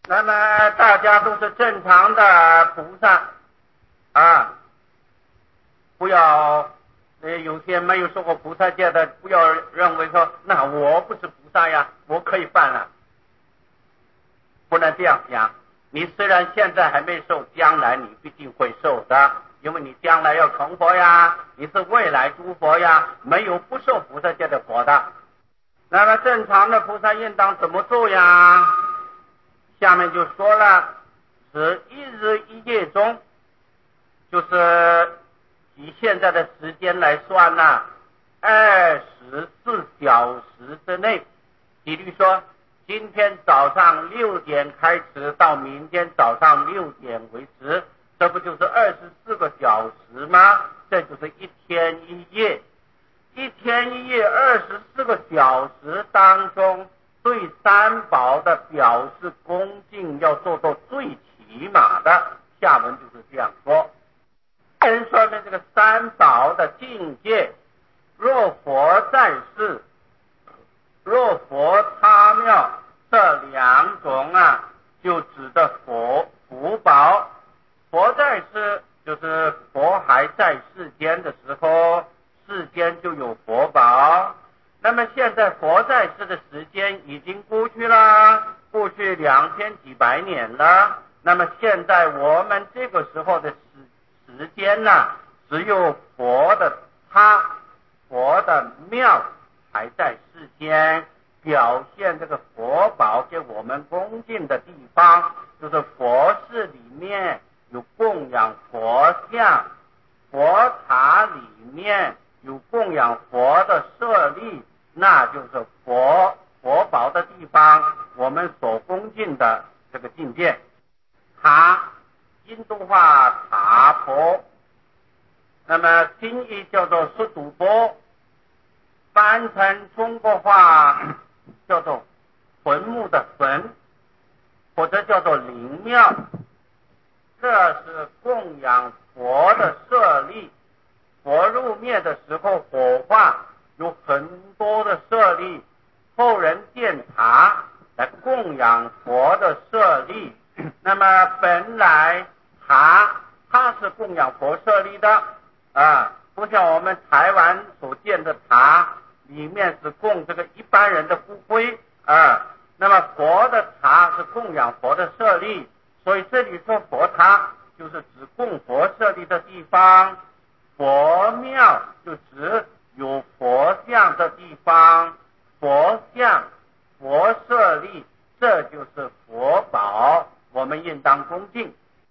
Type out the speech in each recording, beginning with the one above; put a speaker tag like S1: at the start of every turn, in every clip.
S1: 那么大家都是正常的菩萨啊，不要有些没有受过菩萨戒的，不要认为说那我不是菩萨呀，我可以办了，不能这样想。你虽然现在还没受，将来你必定会受的，因为你将来要成佛呀，你是未来诸佛呀，没有不受菩萨戒的佛的。那么正常的菩萨应当怎么做呀？下面就说了，是一日一夜中，就是以现在的时间来算呢，24小时之内，比如说今天早上6点开始到明天早上6点为止，这不就是24个小时吗？这就是一天一夜。一天一夜24个小时当中，对三宝的表示恭敬要做到最起码的。下文就是这样说，说明这个三宝的境界，若佛在世，若佛他庙，这两种啊，就指的福宝。佛在世就是佛还在世间的时候，世间就有佛宝。那么现在佛在世的时间已经过去了，过去2000几百年了。那么现在我们这个时候的时间呢，只有佛的佛的庙还在世间，表现这个佛宝给我们恭敬的地方，就是佛寺里面有供养佛像，佛塔里面有供养佛的舍利，那就是佛宝的地方，我们所恭敬的这个境界。塔，印度话塔婆，那么拼译叫做苏堵波，翻成中国话叫做坟墓的坟，或者叫做灵庙。这是供养佛的舍利，佛入灭的时候火化，有很多的舍利，后人建塔来供养佛的舍利。那么本来它是供养佛舍利的不像我们台湾所建的塔里面是供这个一般人的骨灰那么佛的塔是供养佛的舍利，所以这里说佛塔就是指供佛舍利的地方，佛庙就指有佛像的地方，佛像佛舍利，这就是佛宝，我们应当恭敬。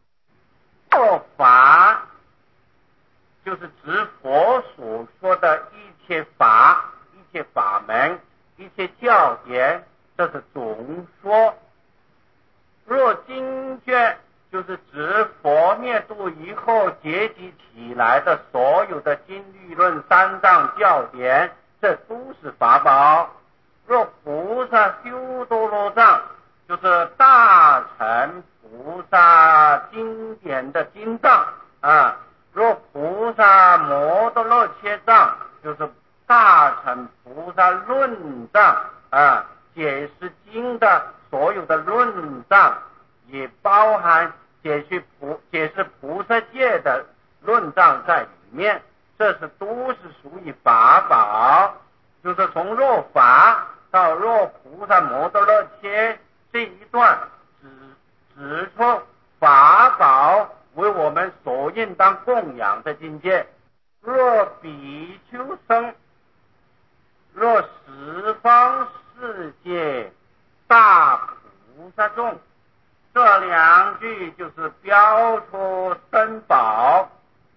S1: 法就是指佛所说的一切法、一切法门、一切教典，这是总说。若经卷就是指佛灭度以后结集起来的所有的经律论、三藏教典，这都是法宝。若菩萨修多罗藏，就是大乘菩萨经典的经藏若菩萨摩多罗切藏，就是大乘菩萨论藏解释经的所有的论藏，也包含解释菩萨戒的论藏在里面，这都是属于法宝。就是从若法到若菩萨摩多罗切这一段指出法宝为我们所应当供养的境界。若比丘僧，若十方世界大菩萨众，这两句就是标出僧宝。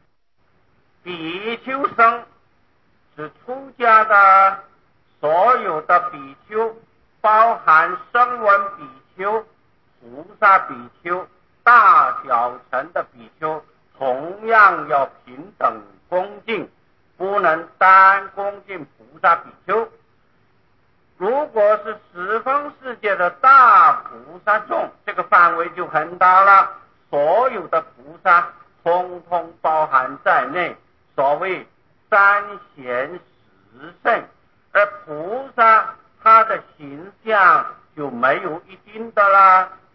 S1: 比丘僧是出家的所有的比丘，包含声闻比丘、菩萨比丘、大小乘的比丘，同样要平等恭敬，不能单恭敬菩萨比丘。如果是十方世界的大菩萨众，这个范围就很大了，所有的菩萨通通包含在内，所谓三贤十圣。而菩萨他的形象就没有一定的啦，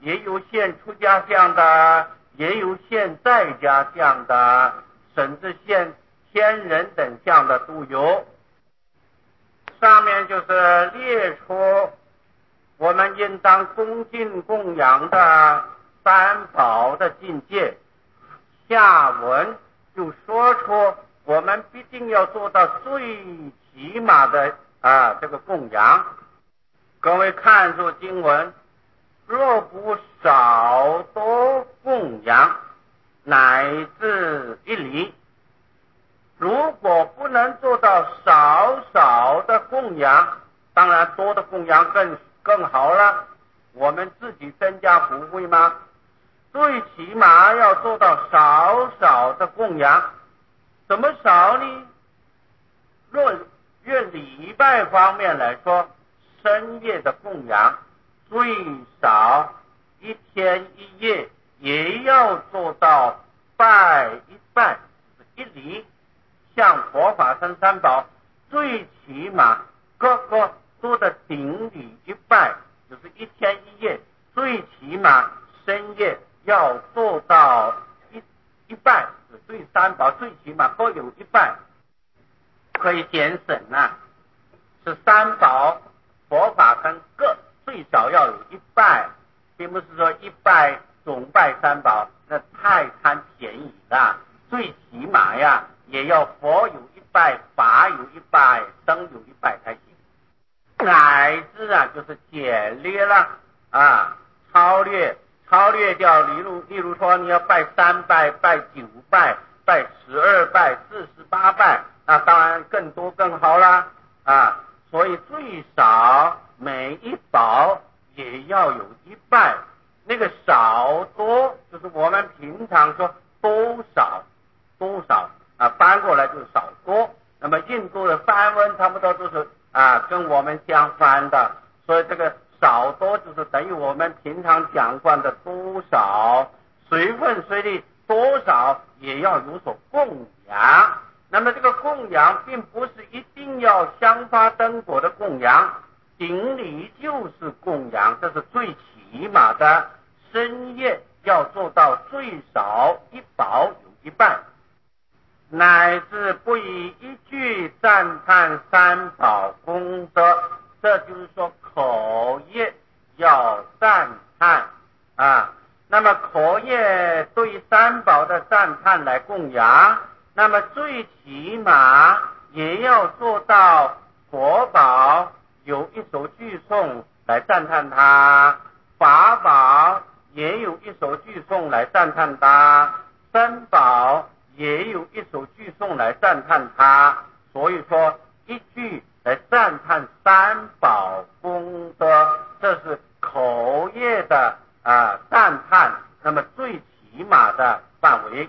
S1: 也有现出家相的，也有现在家相的，甚至现天人等相的都有。上面就是列出我们应当恭敬供养的三宝的境界，下文就说出我们必定要做到最起码的这个供养。各位看住经文，若不少多供养，乃至一礼。如果不能做到少的供养，当然多的供养更好了，我们自己增加福慧吗？最起码要做到少的供养。怎么少呢？若越礼拜方面来说，深夜的供养最少一天一夜也要做到拜一拜一礼。像佛法僧三宝，最起码个个都的顶礼一拜，就是一天一夜，最起码深夜要做到一拜，对三宝最起码各有一拜，可以减省啊。是三宝佛法僧各最少要有一拜，并不是说一拜总拜三宝，那太贪便宜了。最起码呀，也要佛有一拜，法有一拜，僧有一拜才行。乃至就是简略了超略掉。例如说你要拜3拜，拜9拜，拜12拜，48拜，那当然更多更好啦所以最少每一宝也要有一拜。那个少多就是我们平常说多少翻过来就是少多。那么印度的梵文差不多都是跟我们相反的，所以这个少多就是等于我们平常讲惯的多少，随分随地多少也要有所供养。那么这个供养并不是一定要香花灯果的供养，顶礼就是供养，这是最起码的。深夜要做到最少一宝有一拜，乃至不以一句赞叹三宝功德，这就是说口业要赞叹那么口业对三宝的赞叹来供养，那么最起码也要做到佛宝有一首句颂来赞叹它，法宝也有一首句颂来赞叹它，僧宝也有一首句颂来赞叹它。所以说一句来赞叹三宝功德，这是口业的赞叹，那么最起码的范围。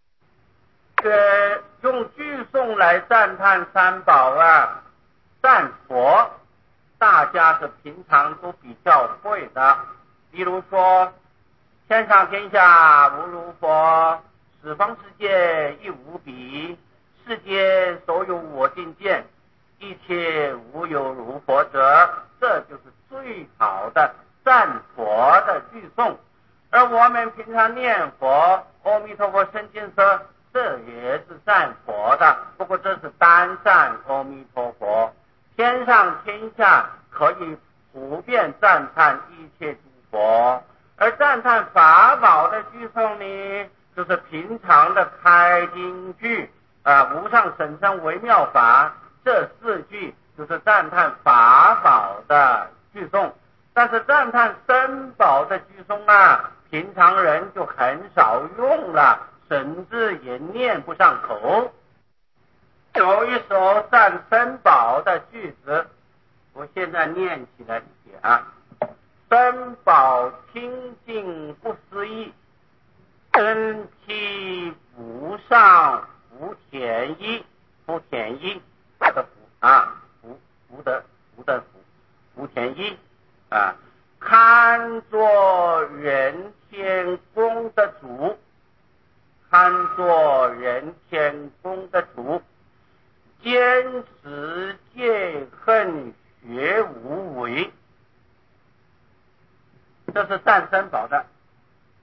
S1: 用句颂来赞叹三宝赞佛，大家是平常都比较会的。比如说天上天下无如佛，十方世界亦无比，世间所有我净见，一切无有如佛者，这就是最好的赞佛的句颂。而我们平常念佛，阿弥陀佛生净色，这也是赞佛的，不过这是单赞阿弥陀佛。天上天下可以普遍赞叹一切诸佛，而赞叹法宝的句颂呢，就是平常的开经句无上甚深微妙法，这4句就是赞叹法宝的句颂。但是赞叹僧宝的句颂平常人就很少用了，甚至也念不上口。有一首赞僧宝的句子，我现在念起来僧宝清净不思议，真体无上福田一，福田一的福的福田一堪作人天宫的主，堪作人天宫的主，坚持戒恨学无为。这是赞僧宝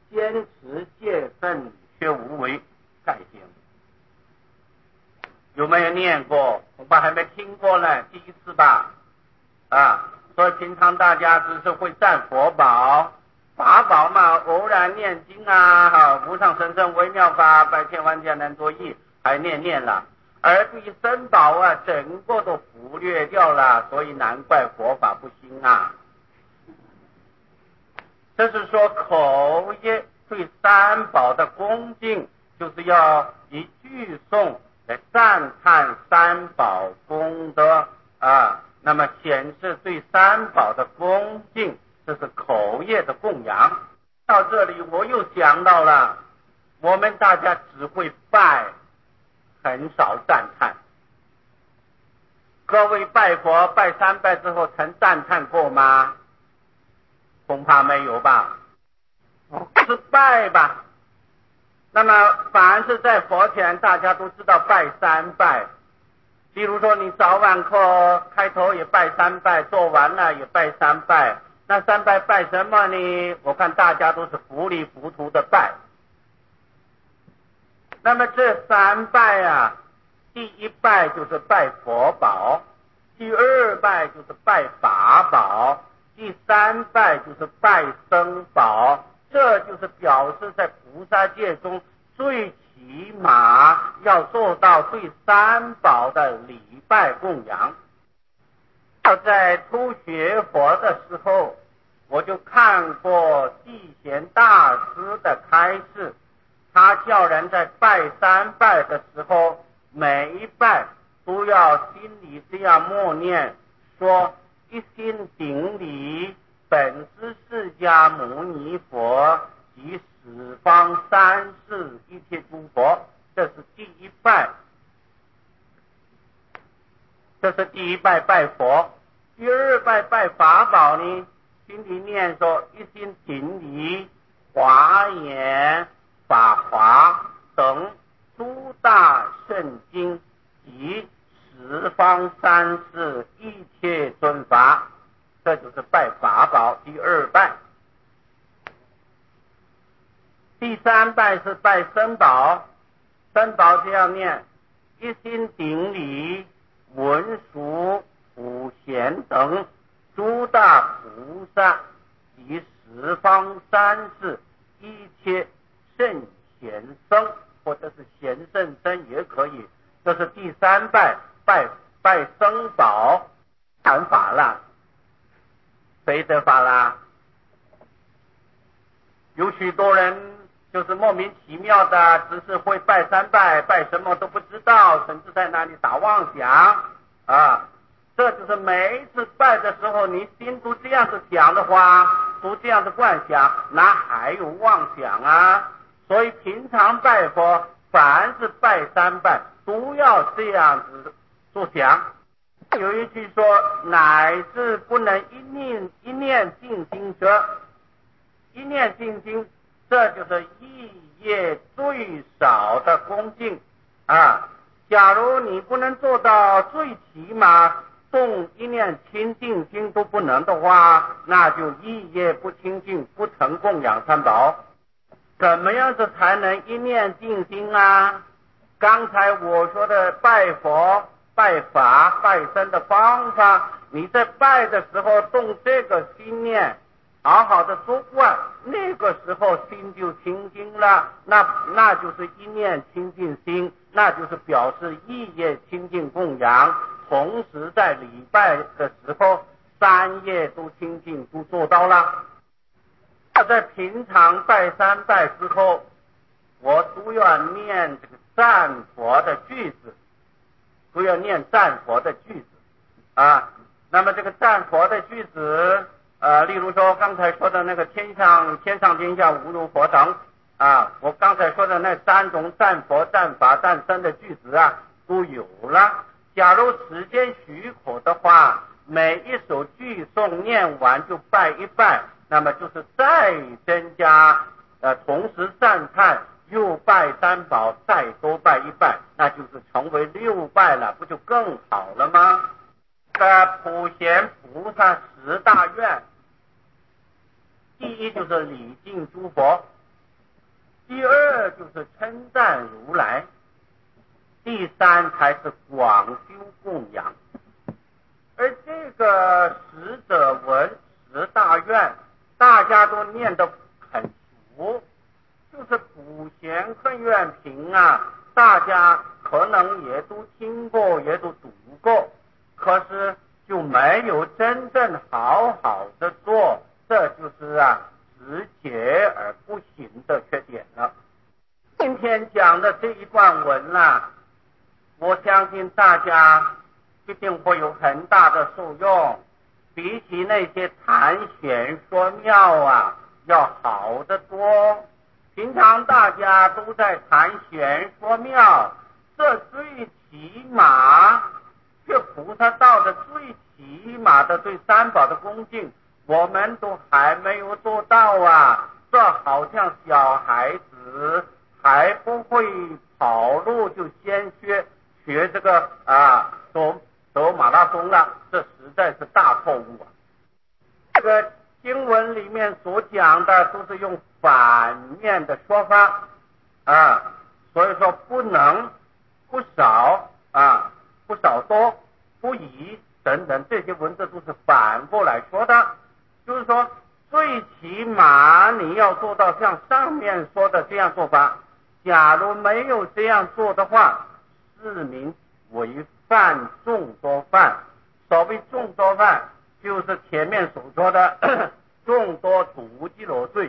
S1: 坚持戒慎学无为概经，有没有念过？恐怕还没听过呢，第一次吧。所以平常大家只是会占佛宝、法宝嘛，偶然念经无上甚深微妙法，百千万劫难作意，还念了。而对身宝整个都忽略掉了，所以难怪佛法不兴啊。这是说口业对三宝的恭敬，就是要以句诵来赞叹三宝功德那么显示对三宝的恭敬，这是口业的供养。到这里我又想到了，我们大家只会拜，很少赞叹。各位拜佛拜三拜之后曾赞叹过吗？恐怕没有吧。是拜吧。那么凡是在佛前大家都知道拜三拜，比如说你早晚课开头也拜三拜，做完了也拜三拜。那三拜拜什么呢？我看大家都是糊里糊涂的拜。那么这三拜第一拜就是拜佛宝，第二拜就是拜法宝，第三拜就是拜僧宝。这就是表示在菩萨界中最起码要做到对三宝的礼拜供养。在初学佛的时候，我就看过地贤大师的开示，他叫人在拜三拜的时候，每一拜都要心里这样默念，说一心顶礼本师释迦牟尼佛及十方三世一切诸佛。这是第一拜，这是第一拜拜佛。第二拜拜法宝呢，心里念说一心顶礼华严、法华等诸大圣经及十方三世一切尊法，这就是拜法宝。第二拜。第三拜是拜僧宝，僧宝这样念一心顶礼文殊普贤等诸大菩萨及十方三世一切圣贤僧，或者是贤圣僧也可以。这是第三拜，拜僧宝。谈法了，谁得法了？有许多人就是莫名其妙的，只是会拜三拜，拜什么都不知道，甚至在那里打妄想这就是每一次拜的时候，你心都这样子想的话，都这样子幻想，哪还有妄想啊？所以平常拜佛，凡是拜三拜，都要这样子做想。有一句说，乃至不能一念尽心者，一念尽心，这就是意业最少的恭敬假如你不能做到最起码动一念清净心都不能的话，那就意业不清净，不曾供养三宝。怎么样子才能一念净心啊？刚才我说的拜佛、拜法、拜僧的方法，你在拜的时候动这个心念，好好的说惯，那个时候心就清净了，那就是一念清净心，那就是表示意业清净供养。同时在礼拜的时候，三业都清净，都做到了。在平常拜三拜之后，我都要念这个赞佛的句子，都要念赞佛的句子那么这个赞佛的句子例如说刚才说的那个天上天下无如佛等我刚才说的那三种赞佛、赞法、赞僧的句子都有了。假如时间许可的话，每一首句诵念完就拜一拜，那么就是再增加同时赞叹，又拜三宝，再多拜一拜，那就是成为6拜了，不就更好了吗？普贤菩萨10大愿，第一就是礼敬诸佛， 第二就是称赞如来，第三才是广修供养。而这个十者文、十大愿，大家都念得很熟，就是普贤恨愿品啊，大家可能也都听过，也都读过，可是就没有真正好好的做，这就是直接而不行的缺点了。今天讲的这一段文我相信大家一定会有很大的受用，比起那些谈玄说妙要好得多。平常大家都在谈玄说妙，这最起码这菩萨道的最起码的对三宝的恭敬，我们都还没有做到这好像小孩子还不会跑路就先学这个走马拉松了，这实在是大错误这个经文里面所讲的都是用反面的说法所以说不能不少不少多不宜等等，这些文字都是反过来说的，就是说最起码你要做到像上面说的这样做法，假如没有这样做的话，是名违犯众多犯。所谓众多犯，就是前面所说的众多毒鸡罗罪。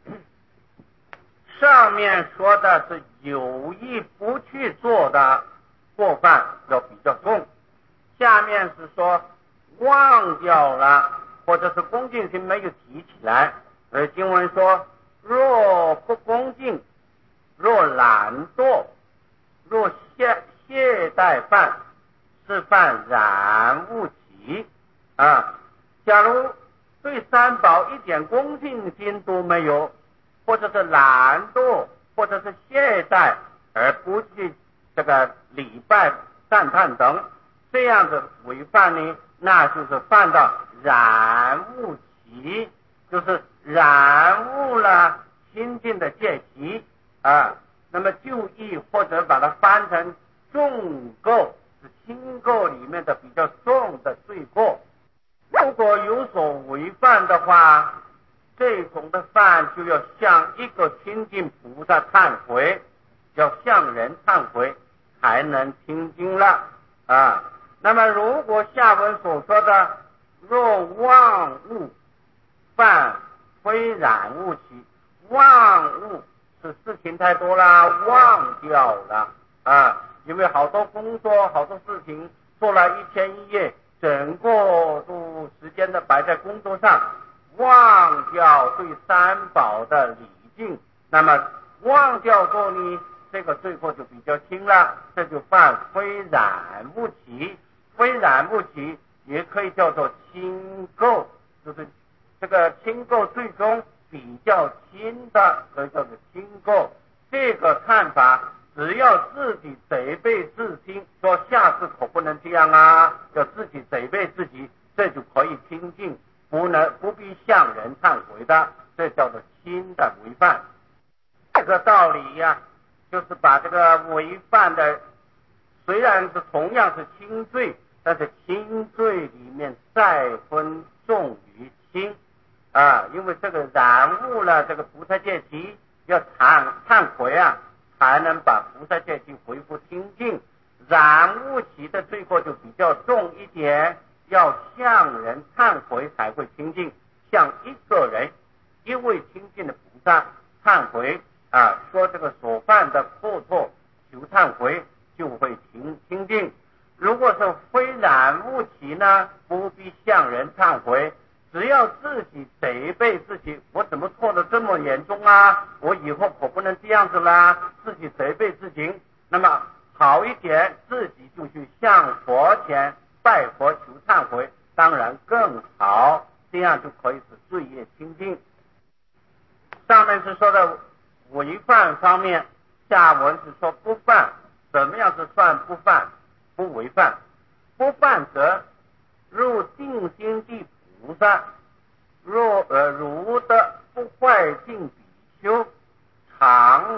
S1: 上面说的是有意不去做的过犯要比较重，下面是说忘掉了或者是恭敬心没有提起来，而经文说若不恭敬，若懒惰，若懈怠犯，是犯染物起假如对三宝一点恭敬心都没有，或者是懒惰，或者是懈怠而不去这个礼拜赞叹等，这样的违犯呢，那就是犯到染物起，就是染物了清净的戒习那么就义或者把它翻成重垢，是轻垢里面的比较重的罪过。如果有所违犯的话，这种的犯就要向一个清净菩萨忏悔，要向人忏悔才能清净了那么如果下文所说的若忘物犯非染物起，忘物是事情太多了，忘掉了因为好多工作好多事情做了一天一夜，整个都时间的摆在工作上，忘掉对三宝的礼敬，那么忘掉过呢，这个罪过就比较轻了，这就犯非染物起。非染物起也可以叫做轻垢，就是这个轻垢最终比较轻的，所以叫做轻垢。这个看法只要自己责备自心，说下次可不能这样要自己责备自己，这就可以清净，不必向人忏悔的，这叫做轻的违犯。这个道理就是把这个违犯的虽然是同样是轻罪，但是轻罪里面再分重于轻因为这个染物了这个菩萨戒集要忏悔才能把菩萨戒集恢复清净。染物起的罪过就比较重一点，要向人忏悔才会清净，向一个人一位清净的菩萨忏悔说这个所犯的过错求忏悔，就会清净。如果是非染物起呢，不必向人忏悔，只要自己责备自己，我怎么错得这么严重我以后可不能这样子啦，自己责备自己，那么好一点，自己就去向佛前拜佛求忏悔，当然更好，这样就可以使罪业清净。上面是说的违犯方面，下文是说不犯。怎么样是算不犯不违犯？不犯则入定心地菩萨，如得不坏净比丘，常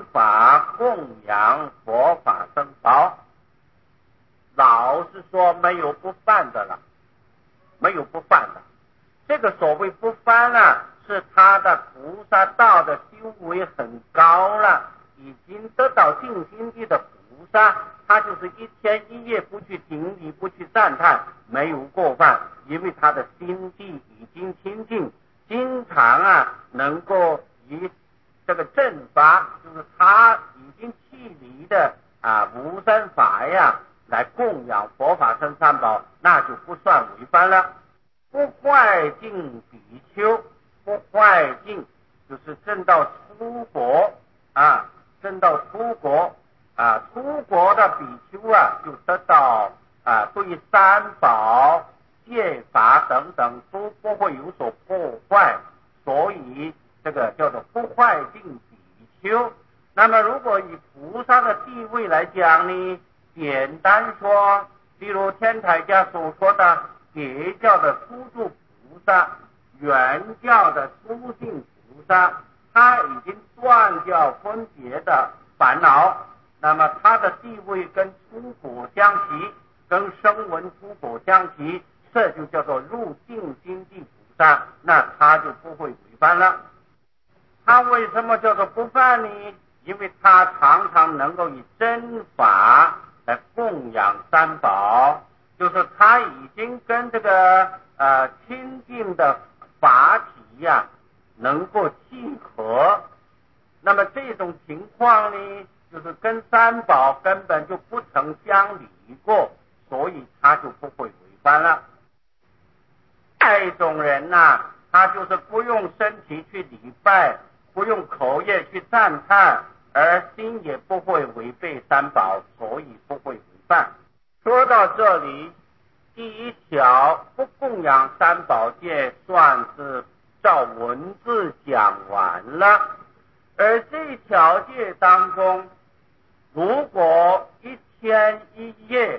S1: 供养佛法僧宝。老实说没有不犯的了，没有不犯的。这个所谓不犯呢，是他的菩萨道的修为很高了，已经得到净心地的菩萨，他就是一天一夜不去顶礼，不去赞叹，没有过犯，因为他的心地已经清净，经常能够以这个正法，就是他已经弃离的无生法来供养佛法僧三宝，那就不算违犯了。不坏净比丘，不坏净就是证到出国证到出国出国的比丘就得到对三宝戒法等等都不会有所破坏，所以这个叫做不坏净比丘。那么如果以菩萨的地位来讲呢，简单说，比如天台家所说的别教的初住菩萨，原教的殊性菩萨，他已经断掉分别的烦恼，那么他的地位跟出果相齐，跟声闻出果相齐，这就叫做入净心地菩萨，那他就不会违犯了。他为什么叫做不犯呢？因为他常常能够以真法来供养三宝，就是他已经跟这个清净的法体能够契合。那么这种情况呢，就是跟三宝根本就不曾相离过，所以他就不会违犯了。这种人他就是不用身体去礼拜，不用口业去赞叹，而心也不会违背三宝，所以不会违犯。说到这里，第一条不供养三宝戒算是照文字讲完了。而这条戒当中，如果一天一夜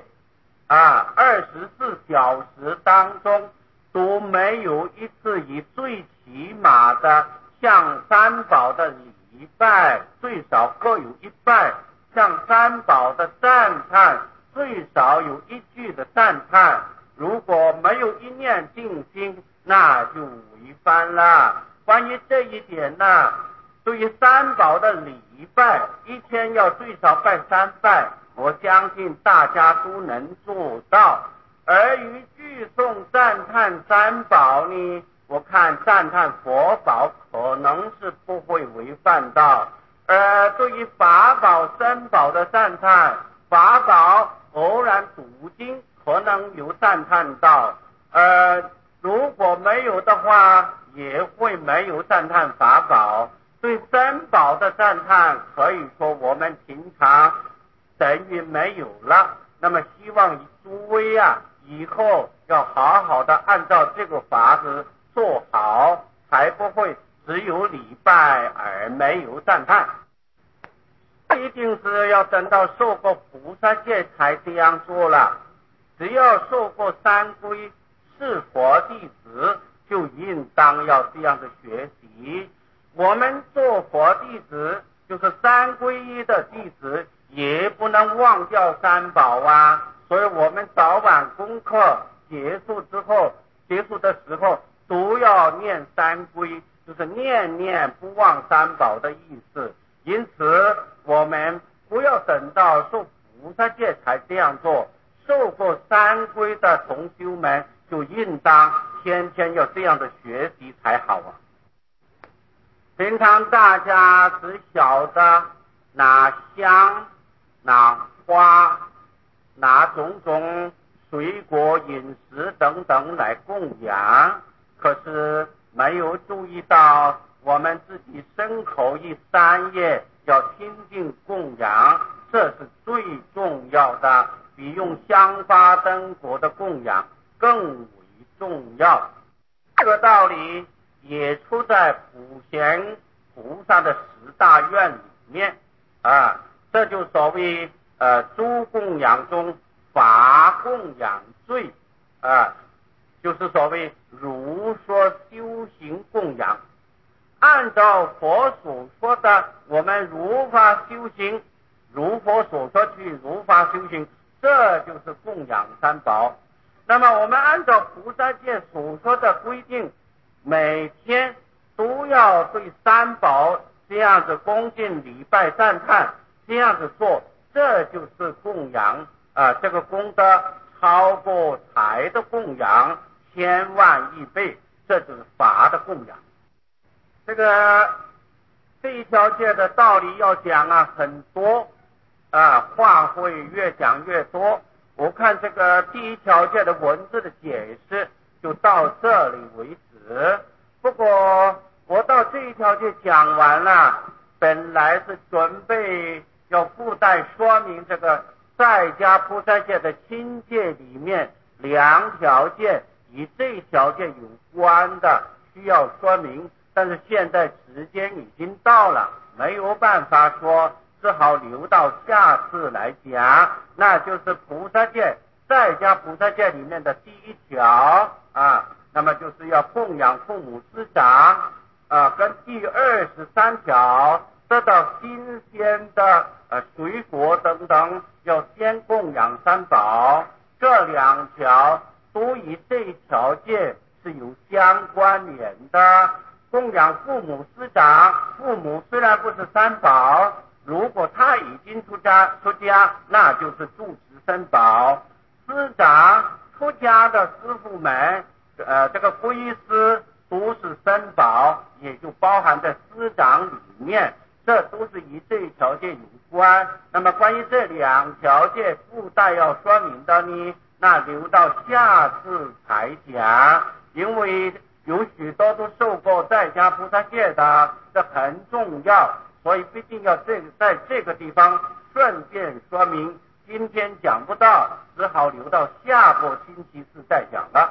S1: 24小时当中都没有一次以最起码的向三宝的礼拜，最少各有一拜，向三宝的赞叹最少有一句的赞叹，如果没有一念静心，那就违犯了。关于这一点对于三宝的礼拜，一天要最少拜3拜，我相信大家都能做到。而于具诵赞叹三宝呢，我看赞叹佛宝可能是不会违犯到。对于法宝僧宝的赞叹，法宝偶然读经可能有赞叹到，如果没有的话，也会没有赞叹法宝。对僧宝的赞叹，可以说我们平常等于没有了。那么希望诸位以后要好好的按照这个法子做好，才不会只有礼拜而没有赞叹。一定是要等到受过菩萨戒才这样做了。只要受过三皈是佛弟子，就应当要这样的学习。我们做佛弟子，就是三皈依的弟子，也不能忘掉三宝所以我们早晚功课结束的时候都要念三皈，就是念念不忘三宝的意思。因此我们不要等到受菩萨戒才这样做，受过三皈的同修们就应当天天要这样的学习才好平常大家只晓得拿香拿花拿种种水果饮食等等来供养，可是没有注意到我们自己身口意三业要亲近供养，这是最重要的，比用香花灯果的供养更为重要。这个道理也出在普贤菩萨的10大愿里面这就所谓诸供养中法供养最就是所谓如说修行供养。 按照佛所说的，我们如法修行，如佛所说去如法修行，这就是供养三宝。那么我们按照菩萨戒所说的规定，每天都要对三宝这样子恭敬礼拜赞叹，这样子做，这就是供养这个功德超过财的供养千万亿倍，这就是法的供养。这一条戒的道理要讲很多话会越讲越多。我看这个第一条戒的文字的解释就到这里为止。不过我到这一条戒讲完了，本来是准备要附带说明这个在家菩萨戒的亲戒里面两条戒与这一条戒有关的需要说明，但是现在时间已经到了，没有办法说，只好留到下次来讲。那就是菩萨戒，在家菩萨戒里面的第一条那么就是要供养父母师长跟第23条得到新鲜的水果等等，要先供养三宝。这两条都与这一条戒是有相关联的。供养父母师长，父母虽然不是三宝，如果他已经出家，那就是住持三宝。师长出家的师父们这个皈师都是三宝，也就包含在师长里面，这都是与这一条戒有关。那么关于这两条戒附带要说明的呢，那留到下次才讲，因为有许多都受过在家菩萨戒的，这很重要，所以必定要在这个地方顺便说明。今天讲不到，只好留到下个星期四再讲了。